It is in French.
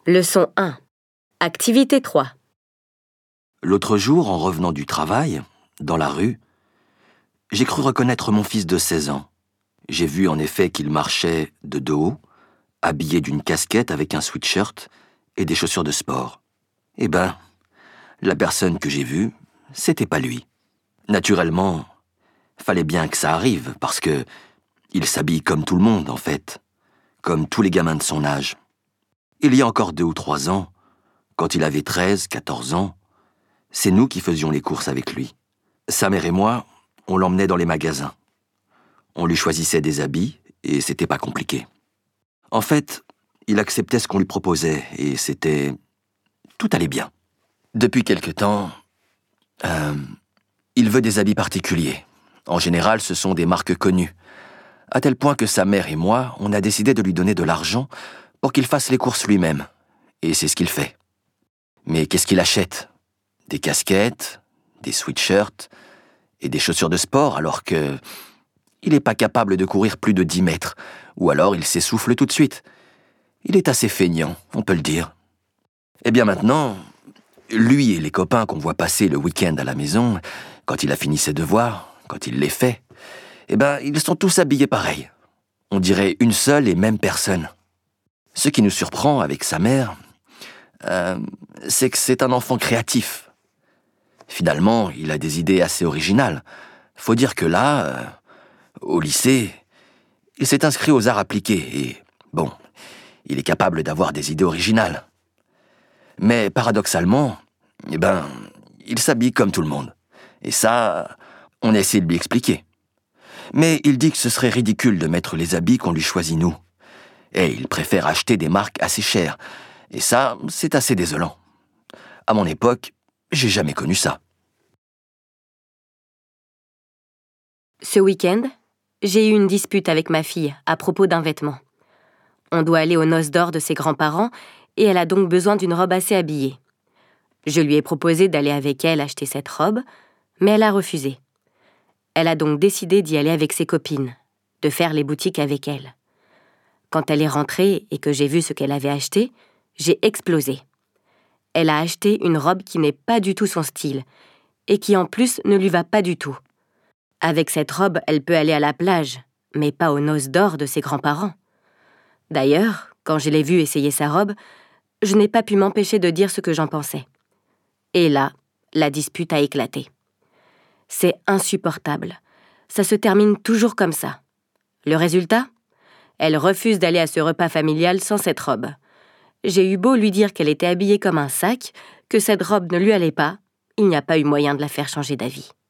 Leçon 1. Activité 3. L'autre jour, en revenant du travail, dans la rue, j'ai cru reconnaître mon fils de 16 ans. J'ai vu en effet qu'il marchait de dos haut, habillé d'une casquette avec un sweatshirt et des chaussures de sport. Eh ben, la personne que j'ai vue, c'était pas lui. Naturellement, fallait bien que ça arrive, parce que il s'habille comme tout le monde, en fait, comme tous les gamins de son âge. Il y a encore 2 ou 3 ans, quand il avait 13, 14 ans, c'est nous qui faisions les courses avec lui. Sa mère et moi, on l'emmenait dans les magasins. On lui choisissait des habits, et c'était pas compliqué. En fait, il acceptait ce qu'on lui proposait, et c'était... tout allait bien. Depuis quelque temps, il veut des habits particuliers. En général, ce sont des marques connues. À tel point que sa mère et moi, on a décidé de lui donner de l'argent pour qu'il fasse les courses lui-même. Et c'est ce qu'il fait. Mais qu'est-ce qu'il achète ? Des casquettes, des sweatshirts et des chaussures de sport, alors que il n'est pas capable de courir plus de 10 mètres, ou alors il s'essouffle tout de suite. Il est assez feignant, on peut le dire. Eh bien maintenant, lui et les copains qu'on voit passer le week-end à la maison, quand il a fini ses devoirs, quand il les fait, eh ben, ils sont tous habillés pareil. On dirait une seule et même personne. Ce qui nous surprend avec sa mère, c'est que c'est un enfant créatif. Finalement, il a des idées assez originales. Faut dire que là, au lycée, il s'est inscrit aux arts appliqués et, bon, il est capable d'avoir des idées originales. Mais paradoxalement, eh ben, il s'habille comme tout le monde. Et ça, on essaie de lui expliquer. Mais il dit que ce serait ridicule de mettre les habits qu'on lui choisit nous. Et il préfère acheter des marques assez chères. Et ça, c'est assez désolant. À mon époque, j'ai jamais connu ça. Ce week-end, j'ai eu une dispute avec ma fille à propos d'un vêtement. On doit aller aux noces d'or de ses grands-parents et elle a donc besoin d'une robe assez habillée. Je lui ai proposé d'aller avec elle acheter cette robe, mais elle a refusé. Elle a donc décidé d'y aller avec ses copines, de faire les boutiques avec elle. Quand elle est rentrée et que j'ai vu ce qu'elle avait acheté, j'ai explosé. Elle a acheté une robe qui n'est pas du tout son style et qui en plus ne lui va pas du tout. Avec cette robe, elle peut aller à la plage, mais pas aux noces d'or de ses grands-parents. D'ailleurs, quand je l'ai vue essayer sa robe, je n'ai pas pu m'empêcher de dire ce que j'en pensais. Et là, la dispute a éclaté. C'est insupportable. Ça se termine toujours comme ça. Le résultat ? Elle refuse d'aller à ce repas familial sans cette robe. J'ai eu beau lui dire qu'elle était habillée comme un sac, que cette robe ne lui allait pas, il n'y a pas eu moyen de la faire changer d'avis.